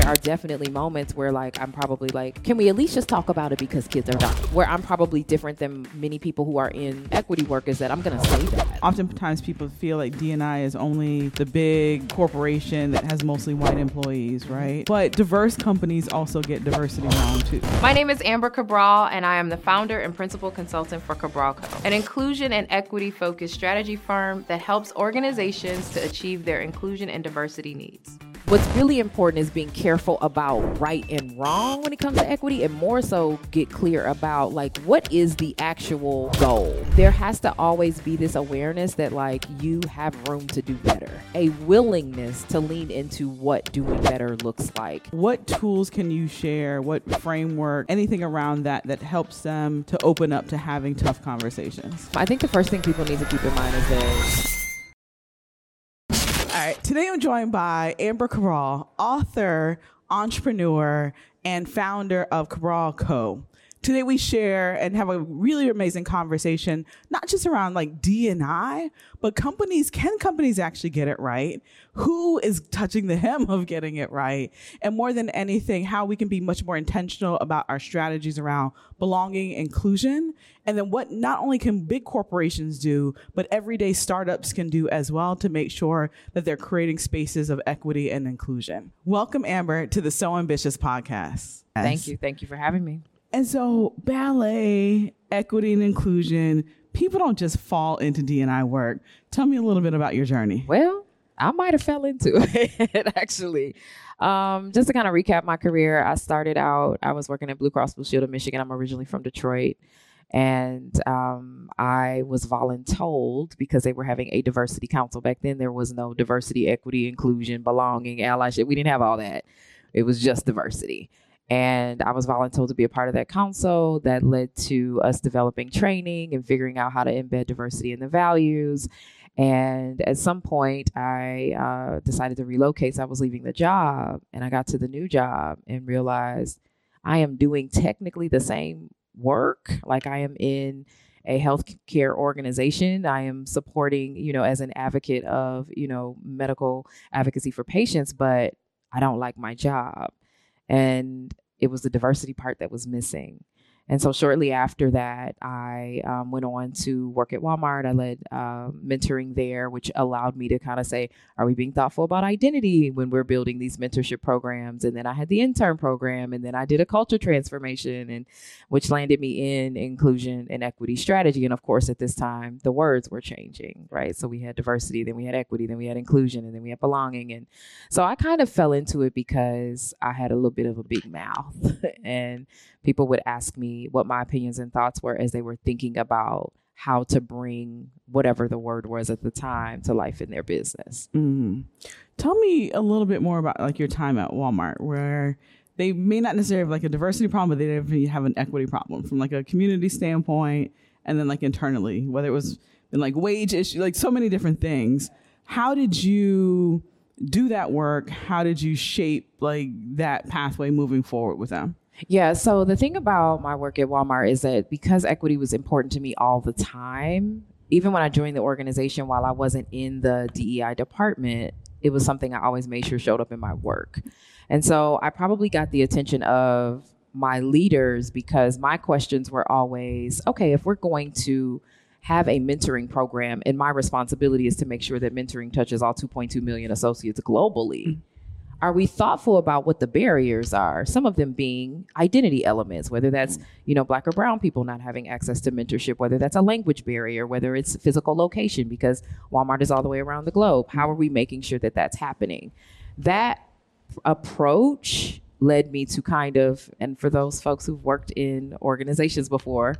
are definitely moments where like I'm probably like, can we at least just talk about it because kids are dying? Where I'm probably different than many people who are in equity work is that I'm going to say that. Oftentimes people feel like D&I is only the big corporation that has mostly white employees, right? But diverse companies also get diversity wrong too. My name is Amber Cabral, and I am the founder and principal consultant for Cabral Co., an inclusion and equity-focused strategy firm that helps organizations to achieve their inclusion and diversity needs. What's really important is being careful about right and wrong when it comes to equity, and more so get clear about like what is the actual goal. There has to always be this awareness that like you have room to do better, a willingness to lean into what doing better looks like. What tools can you share? What framework, anything around that helps them to open up to having tough conversations? I think the first thing people need to keep in mind is that all right, today I'm joined by Amber Cabral, author, entrepreneur, and founder of Cabral Co. Today we share and have a really amazing conversation, not just around like D&I, but can companies actually get it right? Who is touching the hem of getting it right? And more than anything, how we can be much more intentional about our strategies around belonging, inclusion, and then what not only can big corporations do, but everyday startups can do as well to make sure that they're creating spaces of equity and inclusion. Welcome, Amber, to the So Ambitious podcast. Thank you. Thank you for having me. And so ballet, equity and inclusion, people don't just fall into D&I work. Tell me a little bit about your journey. Well, I might have fell into it, actually. Just to kind of recap my career, I started out, I was working at Blue Cross Blue Shield of Michigan. I'm originally from Detroit. And I was voluntold because they were having a diversity council. Back then, there was no diversity, equity, inclusion, belonging, allyship. We didn't have all that. It was just diversity. And I was voluntold to be a part of that council. That led to us developing training and figuring out how to embed diversity in the values. And at some point, I decided to relocate. So I was leaving the job, and I got to the new job and realized I am doing technically the same work. Like I am in a healthcare organization. I am supporting, as an advocate of, medical advocacy for patients, but I don't like my job. And it was the diversity part that was missing. And so shortly after that, I went on to work at Walmart. I led mentoring there, which allowed me to kind of say, are we being thoughtful about identity when we're building these mentorship programs? And then I had the intern program, and then I did a culture transformation, and which landed me in inclusion and equity strategy. And of course, at this time, the words were changing, right? So we had diversity, then we had equity, then we had inclusion, and then we had belonging. And so I kind of fell into it because I had a little bit of a big mouth and people would ask me what my opinions and thoughts were as they were thinking about how to bring whatever the word was at the time to life in their business. Mm-hmm. Tell me a little bit more about like your time at Walmart, where they may not necessarily have like a diversity problem, but they definitely have an equity problem from like a community standpoint, and then like internally, whether it was in like wage issue, like so many different things. How did you do that work? How did you shape like that pathway moving forward with them? Yeah. So the thing about my work at Walmart is that because equity was important to me all the time, even when I joined the organization, while I wasn't in the DEI department, it was something I always made sure showed up in my work. And so I probably got the attention of my leaders because my questions were always, okay, if we're going to have a mentoring program, and my responsibility is to make sure that mentoring touches all 2.2 million associates globally, are we thoughtful about what the barriers are? Some of them being identity elements, whether that's, Black or brown people not having access to mentorship, whether that's a language barrier, whether it's physical location, because Walmart is all the way around the globe. How are we making sure that that's happening? That approach led me to kind of, and for those folks who've worked in organizations before,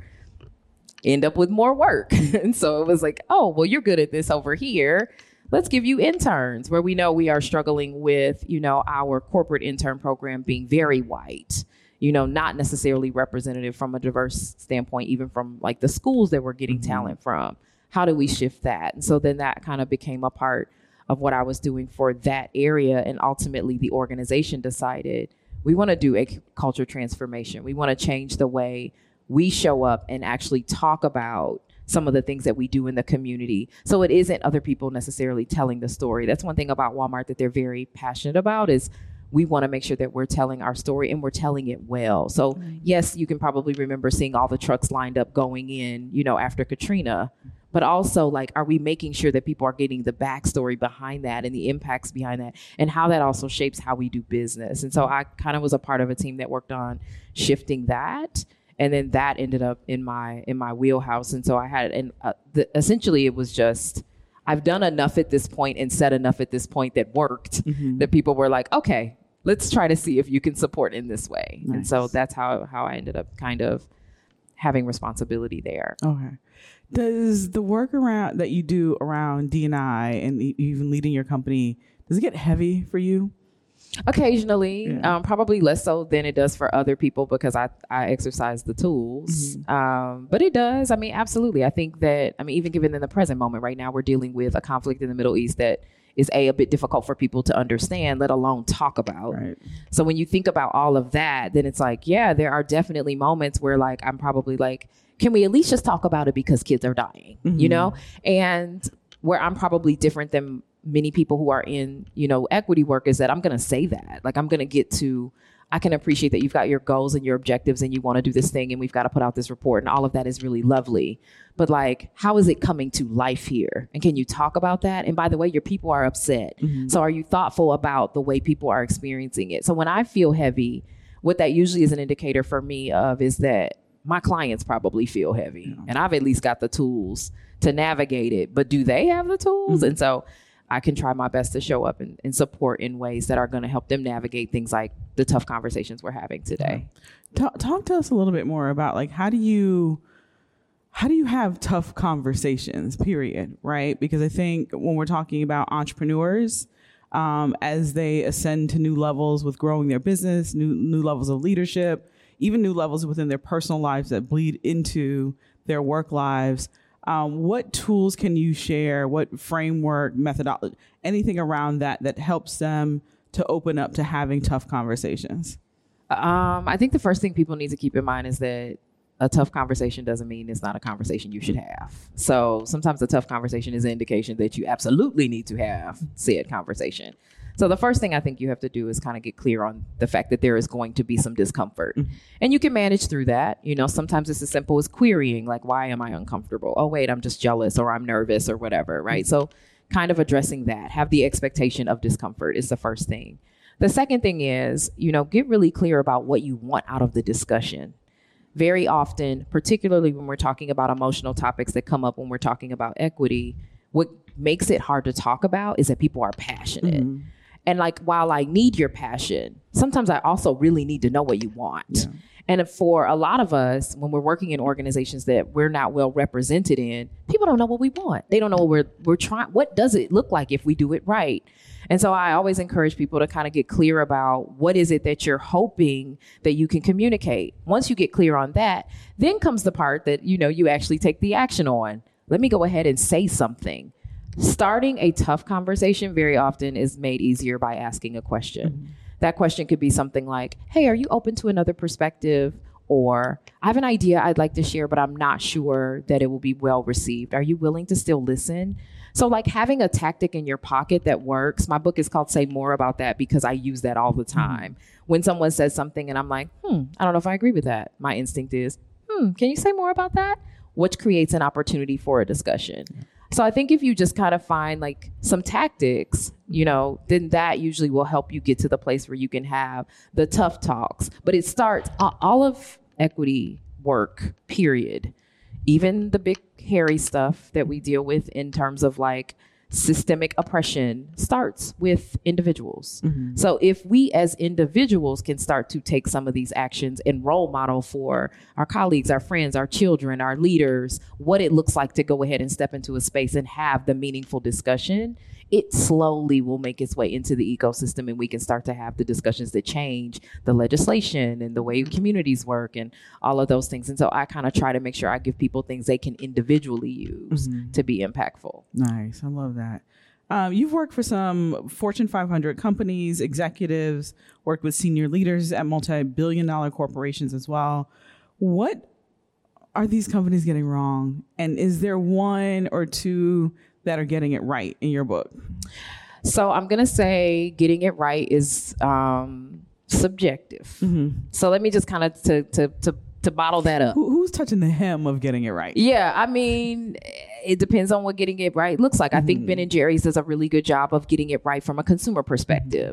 end up with more work. And so it was like, oh, well, you're good at this over here. Let's give you interns, where we know we are struggling with, our corporate intern program being very white, not necessarily representative from a diverse standpoint, even from like the schools that we're getting talent from. How do we shift that? And so then that kind of became a part of what I was doing for that area. And ultimately the organization decided we want to do a culture transformation. We want to change the way we show up and actually talk about some of the things that we do in the community. So it isn't other people necessarily telling the story. That's one thing about Walmart that they're very passionate about is we want to make sure that we're telling our story and we're telling it well. So yes, you can probably remember seeing all the trucks lined up going in, after Katrina, but also like, are we making sure that people are getting the backstory behind that and the impacts behind that and how that also shapes how we do business? And so I kind of was a part of a team that worked on shifting that. And then that ended up in my wheelhouse. And so I had, and essentially it was just, I've done enough at this point and said enough at this point that worked, that people were like, okay, let's try to see if you can support in this way. Nice. And so that's how I ended up kind of having responsibility there. Okay. Does the work that you do around D&I and even leading your company, does it get heavy for you? Occasionally, probably less so than it does for other people because I exercise the tools. But it does. I mean, absolutely. I think that, even given in the present moment right now, we're dealing with a conflict in the Middle East that is a bit difficult for people to understand, let alone talk about. Right. So when you think about all of that, then it's like, yeah, there are definitely moments where like, I'm probably like, can we at least just talk about it because kids are dying, And where I'm probably different than many people who are in, equity work is that I'm going to say that, like, I'm going to I can appreciate that you've got your goals and your objectives and you want to do this thing and we've got to put out this report and all of that is really lovely. But like, how is it coming to life here? And can you talk about that? And by the way, your people are upset. So are you thoughtful about the way people are experiencing it? So when I feel heavy, what that usually is an indicator for me of is that my clients probably feel heavy and I've at least got the tools to navigate it, but do they have the tools? And so I can try my best to show up and support in ways that are going to help them navigate things like the tough conversations we're having today. Talk to us a little bit more about like, how do you have tough conversations, period, right? Because I think when we're talking about entrepreneurs, as they ascend to new levels with growing their business, new levels of leadership, even new levels within their personal lives that bleed into their work lives, what tools can you share? What framework, methodology, anything around that helps them to open up to having tough conversations? I think the first thing people need to keep in mind is that a tough conversation doesn't mean it's not a conversation you should have. So sometimes a tough conversation is an indication that you absolutely need to have said conversation. So the first thing I think you have to do is kind of get clear on the fact that there is going to be some discomfort. And you can manage through that. Sometimes it's as simple as querying, like, why am I uncomfortable? Oh, wait, I'm just jealous or I'm nervous or whatever, right? So kind of addressing that, have the expectation of discomfort is the first thing. The second thing is, get really clear about what you want out of the discussion. Very often, particularly when we're talking about emotional topics that come up when we're talking about equity, what makes it hard to talk about is that people are passionate. And like, while I need your passion, sometimes I also really need to know what you want. Yeah. And for a lot of us, when we're working in organizations that we're not well represented in, people don't know what we want. They don't know what we're trying. What does it look like if we do it right? And so I always encourage people to kind of get clear about what is it that you're hoping that you can communicate. Once you get clear on that, then comes the part that, you actually take the action on. Let me go ahead and say something. Starting a tough conversation very often is made easier by asking a question. That question could be something like, hey, are you open to another perspective? Or I have an idea I'd like to share, but I'm not sure that it will be well received. Are you willing to still listen? So like having a tactic in your pocket that works. My book is called Say More About That because I use that all the time. When someone says something and I'm like, I don't know if I agree with that. My instinct is, can you say more about that? Which creates an opportunity for a discussion. So I think if you just kind of find like some tactics, then that usually will help you get to the place where you can have the tough talks. But it starts all of equity work, period. Even the big hairy stuff that we deal with in terms of like systemic oppression starts with individuals. So if we as individuals can start to take some of these actions and role model for our colleagues, our friends, our children, our leaders, what it looks like to go ahead and step into a space and have the meaningful discussion, it slowly will make its way into the ecosystem and we can start to have the discussions that change the legislation and the way communities work and all of those things. And so I kind of try to make sure I give people things they can individually use to be impactful. Nice. I love that. You've worked for some Fortune 500 companies, executives, worked with senior leaders at multi-billion-dollar corporations as well. What are these companies getting wrong? And is there one or two that are getting it right in your book? So I'm going to say getting it right is subjective. So let me just kind of to bottle that up. Who's touching the hem of getting it right? Yeah, I mean, it depends on what getting it right looks like. I think Ben & Jerry's does a really good job of getting it right from a consumer perspective.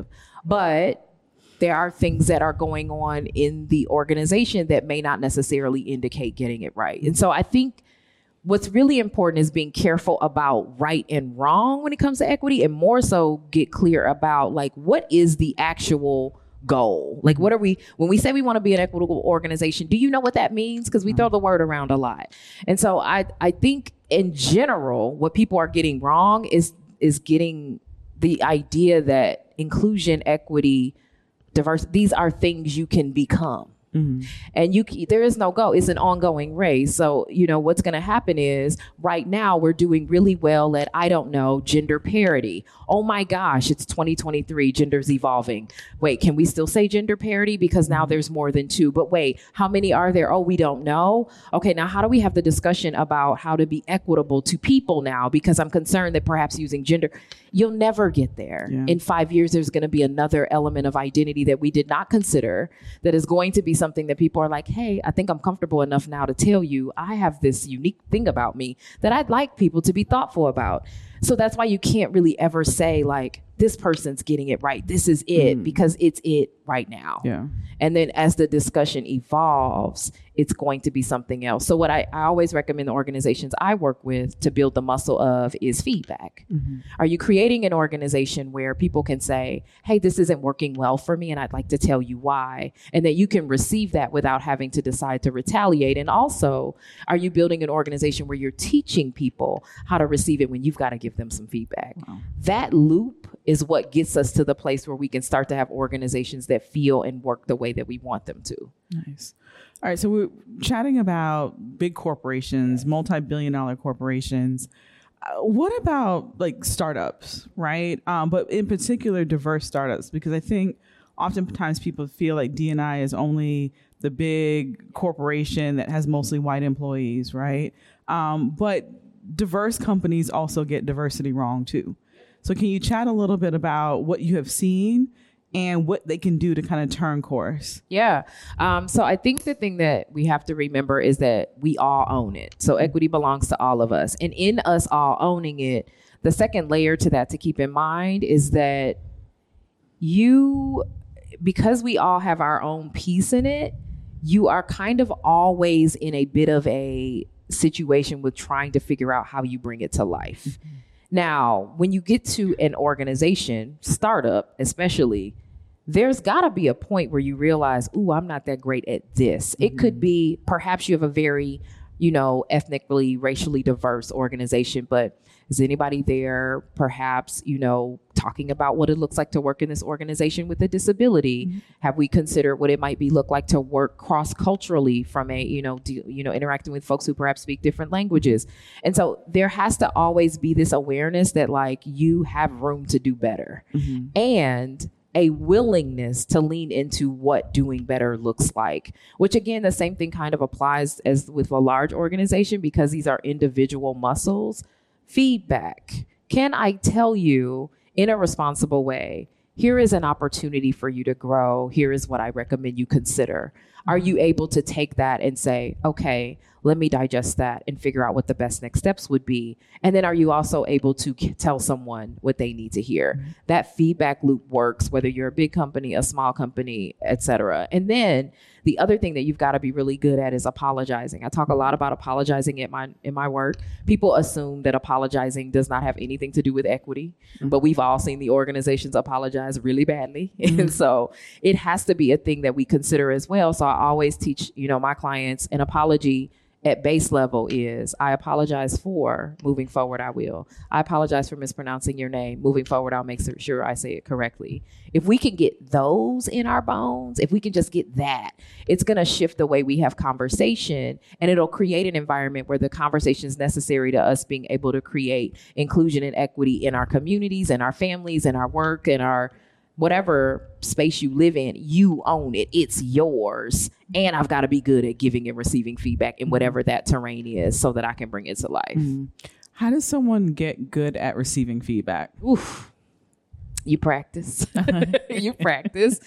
But there are things that are going on in the organization that may not necessarily indicate getting it right. And so I think what's really important is being careful about right and wrong when it comes to equity, and more so get clear about like, what is the actual goal? Like, what are we, when we say we want to be an equitable organization, do you know what that means? Because we throw the word around a lot. And so I think in general, what people are getting wrong is getting the idea that inclusion, equity, diversity, these are things you can become. And there is no goal. It's an ongoing race. So, what's going to happen is right now we're doing really well at, I don't know, gender parity. Oh my gosh, it's 2023. Gender's evolving. Wait, can we still say gender parity? Because now there's more than two. But wait, how many are there? Oh, we don't know. Okay, now how do we have the discussion about how to be equitable to people now? Because I'm concerned that perhaps using gender, you'll never get there. Yeah. In 5 years, there's going to be another element of identity that we did not consider that is going to be something that people are like, hey, I think I'm comfortable enough now to tell you I have this unique thing about me that I'd like people to be thoughtful about. So that's why you can't really ever say like, this person's getting it right. This is it, because it's it right now. Yeah. And then as the discussion evolves, it's going to be something else. So what I always recommend the organizations I work with to build the muscle of is feedback. Are you creating an organization where people can say, hey, this isn't working well for me, and I'd like to tell you why, and that you can receive that without having to decide to retaliate? And also, are you building an organization where you're teaching people how to receive it when you've got to give them some feedback? Wow. That loop is what gets us to the place where we can start to have organizations that feel and work the way that we want them to. Nice. All right. So we're chatting about big corporations, multi-billion-dollar corporations. What about like startups, right? But in particular, diverse startups, because I think oftentimes people feel like D&I is only the big corporation that has mostly white employees, right? But diverse companies also get diversity wrong too. So can you chat a little bit about what you have seen and what they can do to kind of turn course? Yeah. So I think the thing that we have to remember is that we all own it. So equity belongs to all of us. And in us all owning it, the second layer to that to keep in mind is that because we all have our own piece in it, you are kind of always in a bit of a situation with trying to figure out how you bring it to life. Now, when you get to an organization, startup especially, there's got to be a point where you realize, ooh, I'm not that great at this. It could be perhaps you have a very, ethnically, racially diverse organization, but is anybody there perhaps, talking about what it looks like to work in this organization with a disability? Have we considered what it might look like to work cross-culturally from a, interacting with folks who perhaps speak different languages? And so there has to always be this awareness that like you have room to do better and a willingness to lean into what doing better looks like, which again, the same thing kind of applies as with a large organization because these are individual muscles. Feedback. Can I tell you in a responsible way, here is an opportunity for you to grow. Here is what I recommend you consider. Are you able to take that and say, okay, let me digest that and figure out what the best next steps would be? And then are you also able to tell someone what they need to hear? That feedback loop works, whether you're a big company, a small company, et cetera. And then the other thing that you've got to be really good at is apologizing. I talk a lot about apologizing in my work. People assume that apologizing does not have anything to do with equity, but we've all seen the organizations apologize really badly. And so it has to be a thing that we consider as well. So I always teach, my clients an apology at base level is I apologize for, moving forward, I will. I apologize for mispronouncing your name. Moving forward, I'll make sure I say it correctly. If we can get those in our bones, if we can just get that, it's going to shift the way we have conversation, and it'll create an environment where the conversation is necessary to us being able to create inclusion and equity in our communities and our families and our work and our whatever space you live in. You own it. It's yours. And I've got to be good at giving and receiving feedback in whatever that terrain is so that I can bring it to life. How does someone get good at receiving feedback? Oof. You practice. You practice.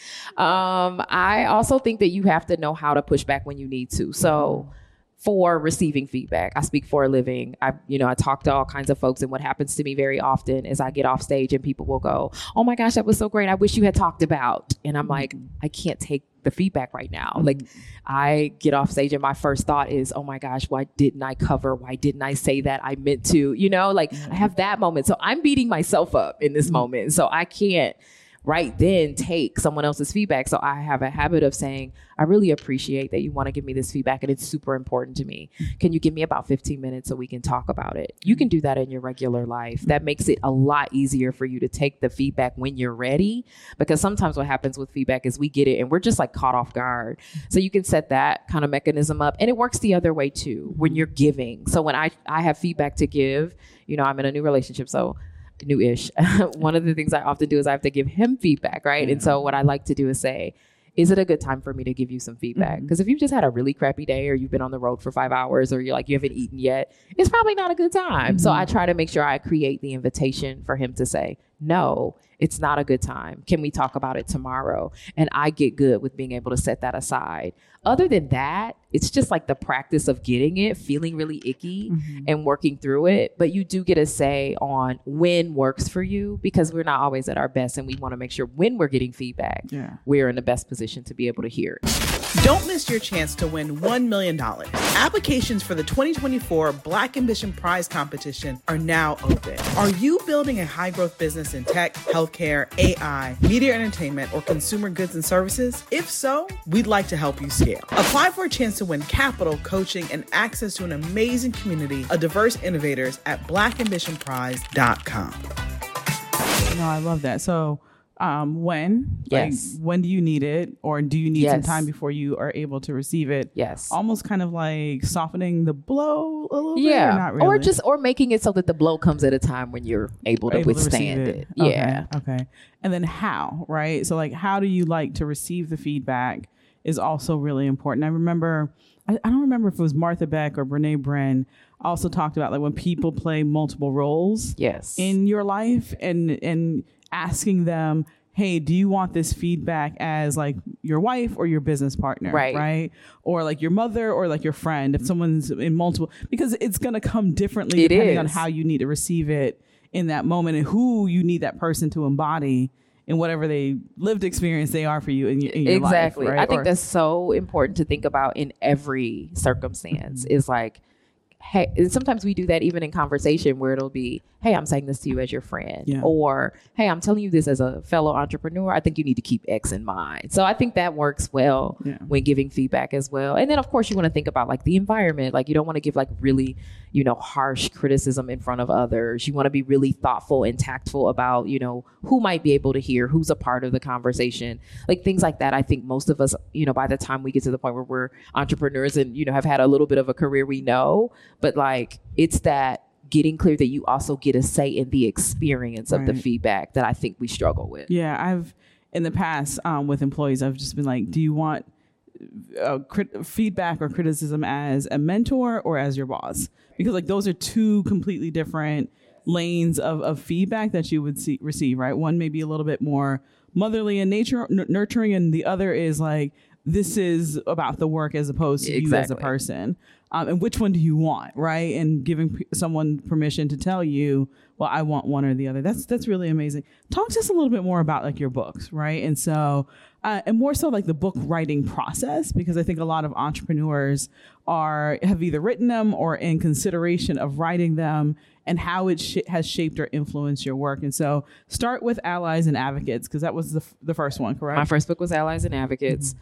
I also think that you have to know how to push back when you need to. So for receiving feedback, I speak for a living. I talk to all kinds of folks, and what happens to me very often is I get off stage and people will go, "Oh my gosh, that was so great. I wish you had talked about." And I'm like, I can't take the feedback right now. Like, I get off stage and my first thought is, "Oh my gosh, why didn't I cover? Why didn't I say that? I meant to," I have that moment. So I'm beating myself up in this moment. So I can't right then take someone else's feedback. So I have a habit of saying, "I really appreciate that you want to give me this feedback, and it's super important to me. Can you give me about 15 minutes so we can talk about it?" You can do that in your regular life. That makes it a lot easier for you to take the feedback when you're ready, because sometimes what happens with feedback is we get it and we're just like caught off guard. So you can set that kind of mechanism up, and it works the other way too when you're giving. So when I have feedback to give, I'm in a new relationship, so new-ish. One of the things I often do is I have to give him feedback, right? And so what I like to do is say, is it a good time for me to give you some feedback? Because if you've just had a really crappy day, or you've been on the road for 5 hours, or you haven't eaten yet, it's probably not a good time. So I try to make sure I create the invitation for him to say, "No, it's not a good time. Can we talk about it tomorrow?" And I get good with being able to set that aside. Other than that, it's just like the practice of getting it, feeling really icky and working through it. But you do get a say on when works for you, because we're not always at our best. And we want to make sure when we're getting feedback, we're in the best position to be able to hear it. Don't miss your chance to win $1 million. Applications for the 2024 Black Ambition Prize competition are now open. Are you building a high-growth business in tech, healthcare, AI, media entertainment, or consumer goods and services? If so, we'd like to help you scale. Apply for a chance to win capital, coaching, and access to an amazing community of diverse innovators at blackambitionprize.com. No, I love that. So when? Yes. Like, when do you need it? Or do you need some time before you are able to receive it? Yes. Almost kind of like softening the blow a little bit? Or not really? Or making it so that the blow comes at a time when you're able to withstand it. Yeah. Okay. And then how, right? So like, how do you like to receive the feedback is also really important. I remember, I don't remember if it was Martha Beck or Brene Brown also talked about like when people play multiple roles in your life, and asking them, "Hey, do you want this feedback as like your wife or your business partner?" Right. Or like your mother or like your friend, if someone's in multiple, because it's going to come differently depending on how you need to receive it in that moment and who you need that person to embody in whatever they lived experience they are for you in your life. Right? I think that's so important to think about in every circumstance. Is like, hey, and sometimes we do that even in conversation where it'll be, "Hey, I'm saying this to you as your friend," or, "Hey, I'm telling you this as a fellow entrepreneur. I think you need to keep X in mind." So I think that works well when giving feedback as well. And then of course you want to think about like the environment. Like, you don't want to give like really, harsh criticism in front of others. You want to be really thoughtful and tactful about, who might be able to hear, who's a part of the conversation, like things like that. I think most of us, by the time we get to the point where we're entrepreneurs and, have had a little bit of a career, we know, but like, it's that getting clear that you also get a say in the experience of the feedback that I think we struggle with. Yeah. I've, in the past, with employees, I've just been like, do you want feedback or criticism as a mentor or as your boss? Because like, those are two completely different lanes of feedback that you would receive, right? One may be a little bit more motherly in nature, nurturing, and the other is like, this is about the work as opposed to you as a person. And which one do you want, right? And giving someone permission to tell you, well, I want one or the other. That's really amazing. Talk to us a little bit more about like your books, right? And so, and more so like the book writing process, because I think a lot of entrepreneurs have either written them or in consideration of writing them, and how it has shaped or influenced your work. And so start with Allies and Advocates, because that was the first one, correct? My first book was Allies and Advocates.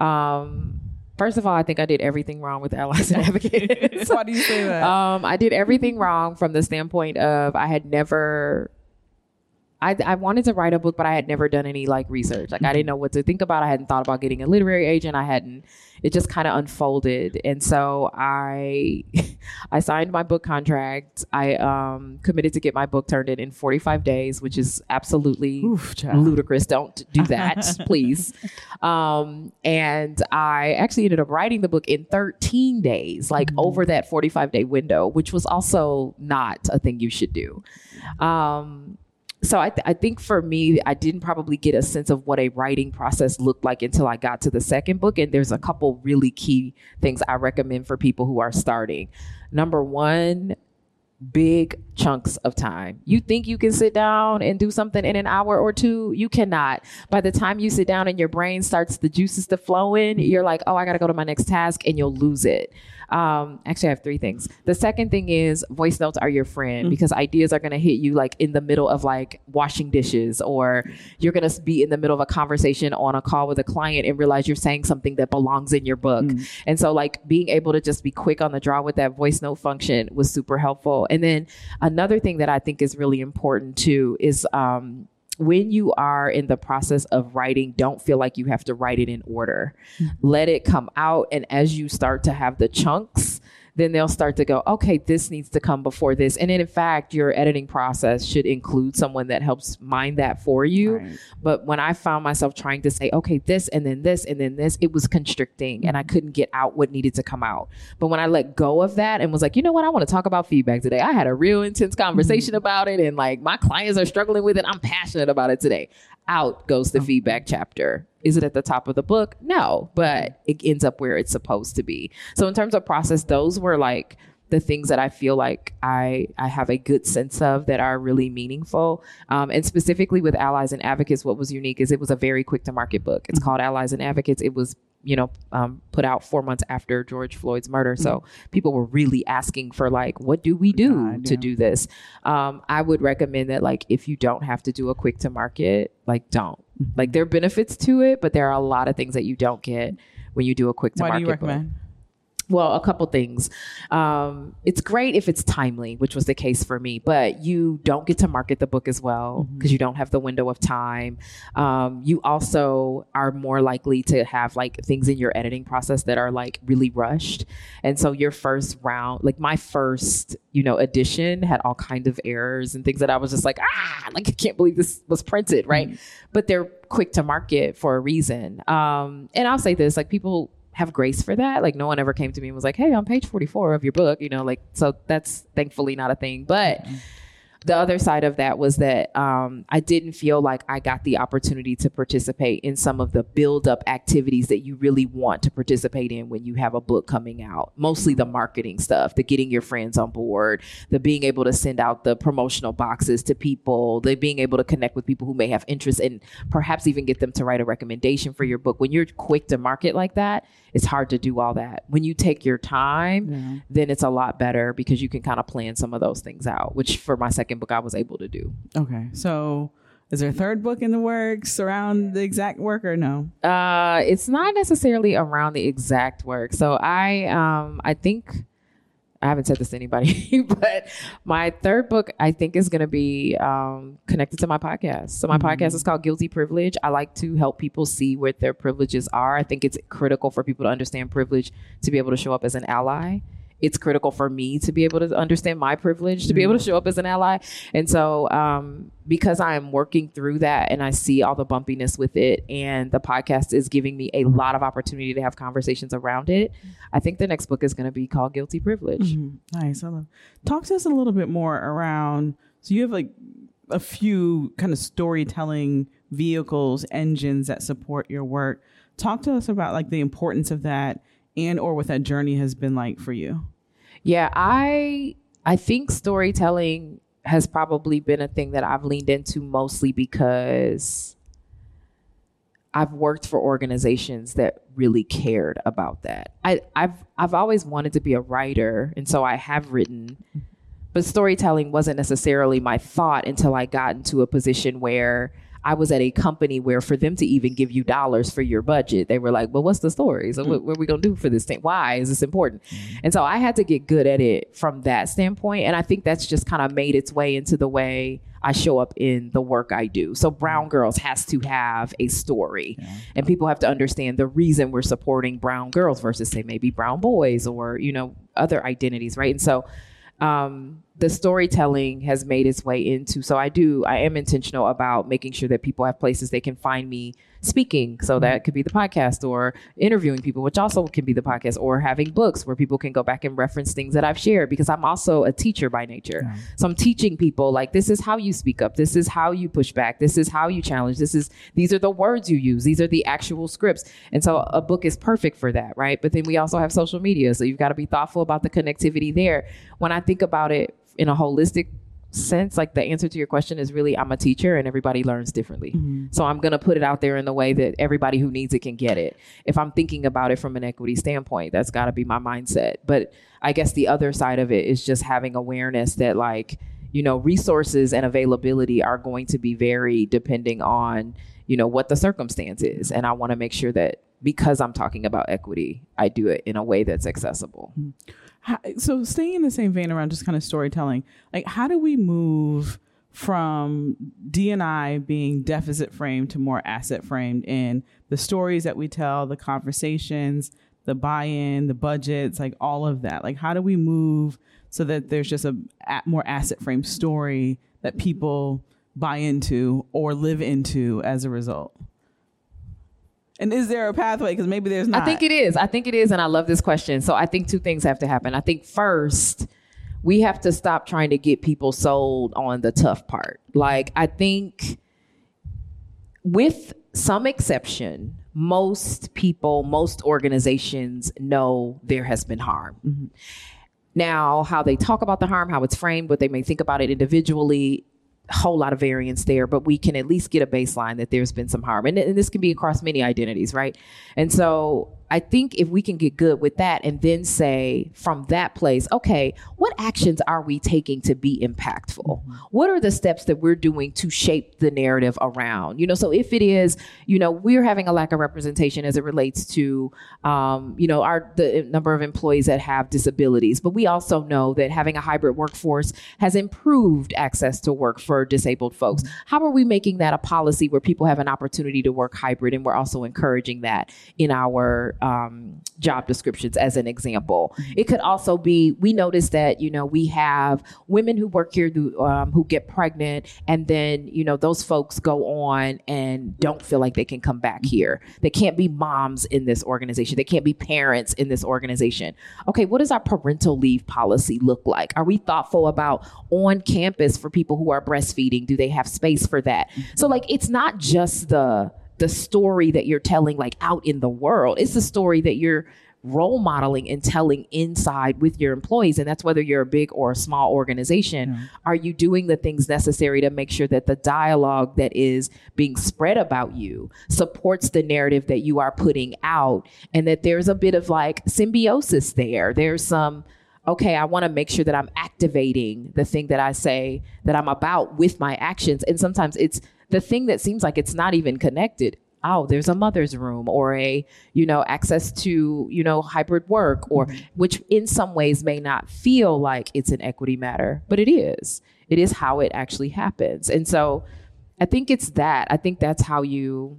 First of all, I think I did everything wrong with Allies and Advocates. Why do you say that? I did everything wrong from the standpoint of I wanted to write a book, but I had never done any like research. Like I didn't know what to think about. I hadn't thought about getting a literary agent. It just kind of unfolded. And so I signed my book contract. I committed to get my book turned in 45 days, which is absolutely ludicrous. Don't do that, please. And I actually ended up writing the book in 13 days, like over that 45-day window, which was also not a thing you should do. So I think for me, I didn't probably get a sense of what a writing process looked like until I got to the second book. And there's a couple really key things I recommend for people who are starting. Number one, big chunks of time. You think you can sit down and do something in an hour or two? You cannot. By the time you sit down and your brain starts the juices to flow in, you're like, oh, I got to go to my next task, and you'll lose it. Actually, I have three things. The second thing is voice notes are your friend because ideas are going to hit you like in the middle of like washing dishes, or you're going to be in the middle of a conversation on a call with a client and realize you're saying something that belongs in your book. And so like being able to just be quick on the draw with that voice note function was super helpful. And then another thing that I think is really important too is, when you are in the process of writing, don't feel like you have to write it in order. Let it come out. And as you start to have the chunks, then they'll start to go, okay, this needs to come before this. And then in fact, your editing process should include someone that helps mind that for you. Right. But when I found myself trying to say, okay, this, and then this, and then this, it was constricting and I couldn't get out what needed to come out. But when I let go of that and was like, you know what, I want to talk about feedback today. I had a real intense conversation about it. And like my clients are struggling with it. I'm passionate about it today. Out goes the feedback chapter. Is it at the top of the book? No, but it ends up where it's supposed to be. So in terms of process, those were like the things that I feel like I have a good sense of that are really meaningful. And specifically with Allies and Advocates, what was unique is it was a very quick to market book. It's called Allies and Advocates. It was put out 4 months after George Floyd's murder. So people were really asking for like, what do we do to do this? I would recommend that like, if you don't have to do a quick to market, like don't. Like there are benefits to it, but there are a lot of things that you don't get when you do a quick to market. Why do you recommend? Well, a couple things. It's great if it's timely, which was the case for me, but you don't get to market the book as well because you don't have the window of time. You also are more likely to have like things in your editing process that are like really rushed. And so your first round, like my first, edition had all kinds of errors and things that I was just like, like I can't believe this was printed, right? But they're quick to market for a reason. And I'll say this, like people have grace for that. Like no one ever came to me and was like, hey, on page 44 of your book, so that's thankfully not a thing. But the other side of that was that I didn't feel like I got the opportunity to participate in some of the build-up activities that you really want to participate in when you have a book coming out. Mostly the marketing stuff, the getting your friends on board, the being able to send out the promotional boxes to people, the being able to connect with people who may have interest and perhaps even get them to write a recommendation for your book. When you're quick to market like that, it's hard to do all that. When you take your time, then it's a lot better because you can kind of plan some of those things out, which for my second book, I was able to do. Okay. So is there a third book in the works around the exact work or no? It's not necessarily around the exact work. So I think, I haven't said this to anybody, but my third book, I think, is going to be connected to my podcast. So my podcast is called Guilty Privilege. I like to help people see what their privileges are. I think it's critical for people to understand privilege to be able to show up as an ally. It's critical for me to be able to understand my privilege, to be able to show up as an ally. And so because I am working through that and I see all the bumpiness with it and the podcast is giving me a lot of opportunity to have conversations around it, I think the next book is going to be called Guilty Privilege. Nice. Talk to us a little bit more around, so you have like a few kind of storytelling vehicles, engines that support your work. Talk to us about like the importance of that and or what that journey has been like for you. Yeah, I think storytelling has probably been a thing that I've leaned into mostly because I've worked for organizations that really cared about that. I've always wanted to be a writer, and so I have written, but storytelling wasn't necessarily my thought until I got into a position where I was at a company where for them to even give you dollars for your budget, they were like, well, what's the story? So what are we going to do for this thing? Why is this important? And so I had to get good at it from that standpoint. And I think that's just kind of made its way into the way I show up in the work I do. So Brown Girls has to have a story and people have to understand the reason we're supporting brown girls versus say maybe brown boys or, other identities. Right. And so the storytelling has made its way into, so I am intentional about making sure that people have places they can find me speaking. So that could be the podcast, or interviewing people, which also can be the podcast, or having books where people can go back and reference things that I've shared, because I'm also a teacher by nature. Yeah. So I'm teaching people, like, this is how you speak up. This is how you push back. This is how you challenge. These are the words you use. These are the actual scripts. And so a book is perfect for that, right? But then we also have social media. So you've got to be thoughtful about the connectivity there. When I think about it in a holistic sense, like, the answer to your question is really, I'm a teacher and everybody learns differently. Mm-hmm. So I'm going to put it out there in the way that everybody who needs it can get it. If I'm thinking about it from an equity standpoint, that's got to be my mindset. But I guess the other side of it is just having awareness that, like, you know, resources and availability are going to be vary depending on, you know, what the circumstance is. And I want to make sure that, because I'm talking about equity, I do it in a way that's accessible. Mm-hmm. So staying in the same vein around just kind of storytelling, like, how do we move from D&I being deficit framed to more asset framed in the stories that we tell, the conversations, the buy-in, the budgets, like all of that? Like, how do we move so that there's just a more asset framed story that people buy into or live into as a result? And is there a pathway? Because maybe there's not. I think it is. And I love this question. So I think two things have to happen. I think first, we have to stop trying to get people sold on the tough part. Like, I think, with some exception, most people, most organizations know there has been harm. Mm-hmm. Now, how they talk about the harm, how it's framed, what they may think about it individually, whole lot of variance there, but we can at least get a baseline that there's been some harm. And this can be across many identities, right? And so I think if we can get good with that and then say from that place, okay, what actions are we taking to be impactful? Mm-hmm. What are the steps that we're doing to shape the narrative around? You know, so if it is, you know, we're having a lack of representation as it relates to, you know, the number of employees that have disabilities, but we also know that having a hybrid workforce has improved access to work for disabled folks. How are we making that a policy where people have an opportunity to work hybrid, and we're also encouraging that in our job descriptions, as an example? It could also be, we notice that, you know, we have women who work here who get pregnant, and then, you know, those folks go on and don't feel like they can come back here. They can't be moms in this organization. They can't be parents in this organization. Okay, what does our parental leave policy look like? Are we thoughtful about on campus for people who are breastfeeding? Do they have space for that? So, like, it's not just the story that you're telling, like, out in the world. It's the story that you're role modeling and telling inside with your employees. And that's whether you're a big or a small organization. Yeah. Are you doing the things necessary to make sure that the dialogue that is being spread about you supports the narrative that you are putting out, and that there's a bit of, like, symbiosis there? There's some, okay, I want to make sure that I'm activating the thing that I say that I'm about with my actions. And sometimes it's the thing that seems like it's not even connected. Oh, there's a mother's room, or a, you know, access to, you know, hybrid work, or which in some ways may not feel like it's an equity matter, but it is. It is how it actually happens. And so I think it's that. I think that's how you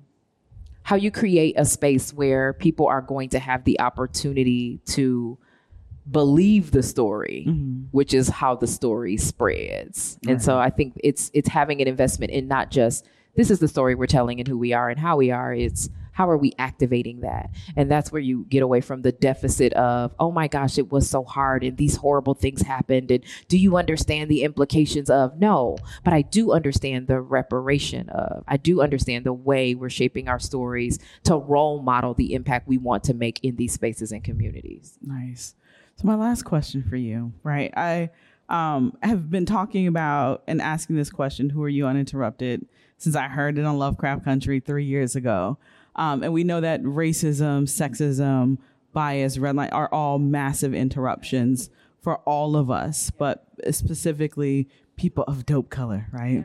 create a space where people are going to have the opportunity to believe the story, which is how the story spreads. Right. And so I think it's having an investment in not just, this is the story we're telling and who we are and how we are. It's how are we activating that? And that's where you get away from the deficit of, oh my gosh, it was so hard and these horrible things happened. And do you understand the implications of? No, but I do understand the reparation of. I do understand the way we're shaping our stories to role model the impact we want to make in these spaces and communities. Nice. So my last question for you, right? I have been talking about and asking this question, who are you uninterrupted, since I heard it on Lovecraft Country 3 years ago. And we know that racism, sexism, bias, red line are all massive interruptions for all of us, but specifically people of dope color, right?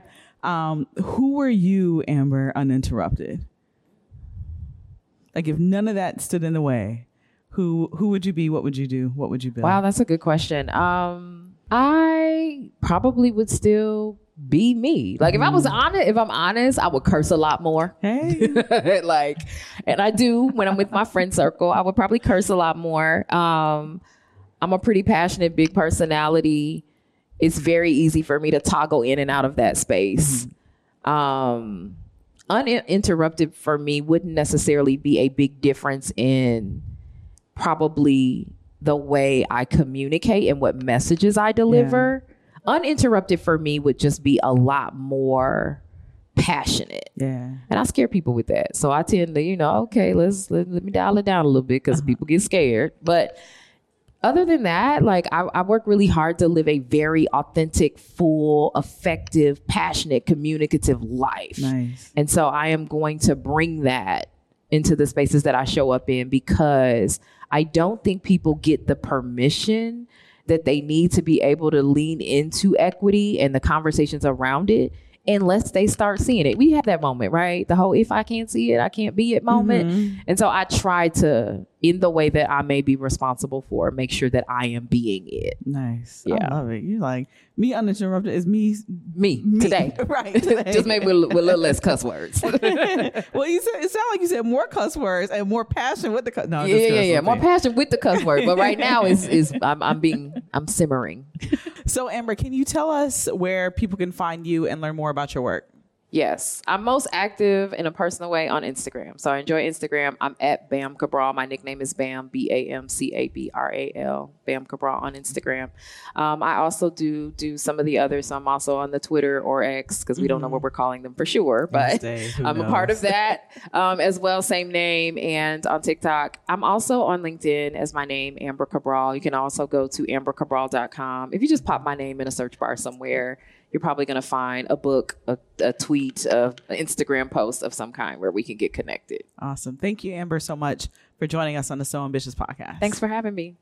Who were you, Amber, uninterrupted? Like, if none of that stood in the way, who would you be? What would you do? What would you build? Wow, that's a good question. I probably would still be me. Like, if I'm honest, I would curse a lot more. Hey. And I do when I'm with my friend circle, I would probably curse a lot more. I'm a pretty passionate, big personality. it's very easy for me to toggle in and out of that space. Uninterrupted for me wouldn't necessarily be a big difference in probably the way I communicate and what messages I deliver. Uninterrupted for me would just be a lot more passionate. And I scare people with that. So I tend to, okay, let me dial it down a little bit because people get scared. But other than that, like I work really hard to live a very authentic, full, effective, passionate, communicative life. Nice. And so I am going to bring that into the spaces that I show up in, because I don't think people get the permission that they need to be able to lean into equity and the conversations around it unless they start seeing it. We have that moment, right? The whole, if I can't see it, I can't be it moment. And so I try to, in the way that I may be responsible for, make sure that I am being it. Nice. Yeah. I love it. You like, me uninterrupted is me today. Right. Today. Just maybe with a little less cuss words. Well, it sounded like you said more cuss words and more passion with the cuss. No, yeah. More passion with the cuss word. But right now I'm simmering. So Amber, can you tell us where people can find you and learn more about your work? Yes, I'm most active in a personal way on Instagram. So I enjoy Instagram. I'm at Bam Cabral. My nickname is Bam, BAMCABRAL, Bam Cabral on Instagram. I also do some of the others. So I'm also on the Twitter or X, because we don't know what we're calling them for sure. But I'm a part of that as well, same name. And on TikTok, I'm also on LinkedIn as my name, Amber Cabral. You can also go to ambercabral.com. If you just pop my name in a search bar somewhere, you're probably going to find a book, a tweet, an Instagram post of some kind where we can get connected. Awesome. Thank you, Amber, so much for joining us on the So Ambitious podcast. Thanks for having me.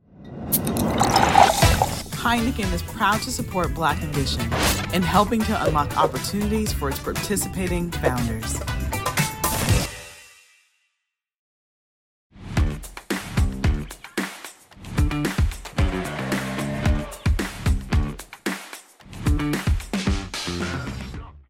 Heineken is proud to support Black Ambition in helping to unlock opportunities for its participating founders.